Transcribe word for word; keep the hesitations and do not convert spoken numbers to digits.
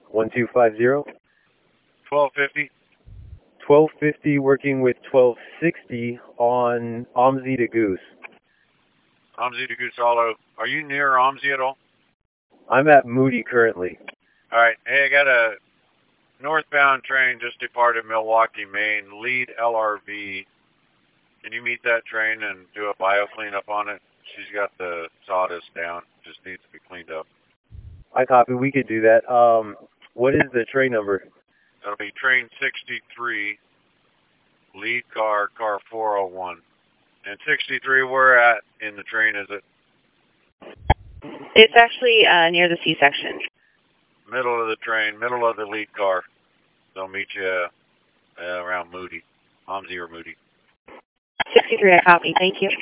one two five zero. twelve fifty. twelve fifty working with twelve sixty on OMSI to Goose. OMSI to Goose Hollow. Are you near OMSI at all? I'm at Moody currently. All right. Hey, I got a northbound train just departed Milwaukee, Maine, lead L R V. Can you meet that train and do a bio cleanup on it? She's got the sawdust down. Just needs to be cleaned up. I copy. We could do that. Um, what is the train number? That'll be train sixty-three, lead car, car four oh one. And sixty-three, where at in the train is it? It's actually uh, near the C-section. Middle of the train, middle of the lead car. They'll meet you uh, around Moody, OMSI or Moody. sixty-three, I copy. Thank you.